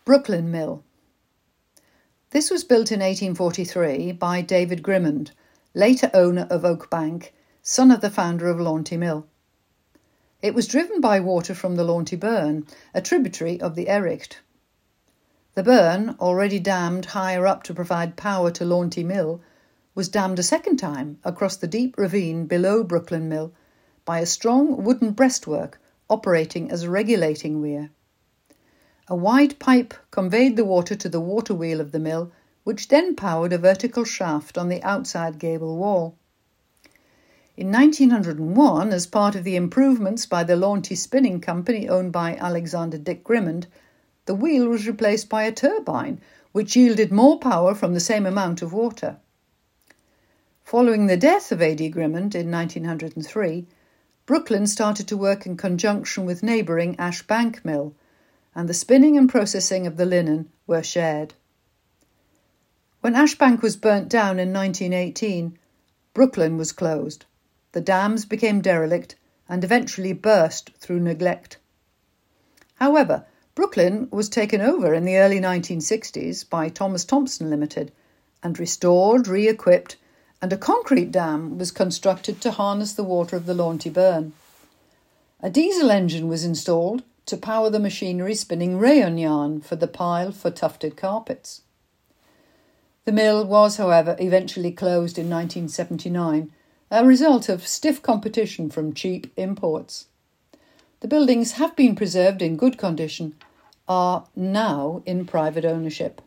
Brooklyn Mill. This was built in 1843 by David Grimmond, later owner of Oak Bank, son of the founder of Launty Mill. It was driven by water from the Launty Burn, a tributary of the Ericht. The burn, already dammed higher up to provide power to Launty Mill, was dammed a second time across the deep ravine below Brooklyn Mill by a strong wooden breastwork operating as a regulating weir. A wide pipe conveyed the water to the water wheel of the mill, which then powered a vertical shaft on the outside gable wall. In 1901, as part of the improvements by the Launty Spinning Company owned by Alexander Dick Grimmond, the wheel was replaced by a turbine, which yielded more power from the same amount of water. Following the death of A.D. Grimmond in 1903, Brooklyn started to work in conjunction with neighbouring Ash Bank Mill, and the spinning and processing of the linen were shared. When Ash Bank was burnt down in 1918, Brooklyn was closed. The dams became derelict and eventually burst through neglect. However, Brooklyn was taken over in the early 1960s by Thomas Thompson Limited and restored, re-equipped, and a concrete dam was constructed to harness the water of the Launty Burn. A diesel engine was installed to power the machinery spinning rayon yarn for the pile for tufted carpets. The mill was, however, eventually closed in 1979, a result of stiff competition from cheap imports. The buildings have been preserved in good condition, are now in private ownership.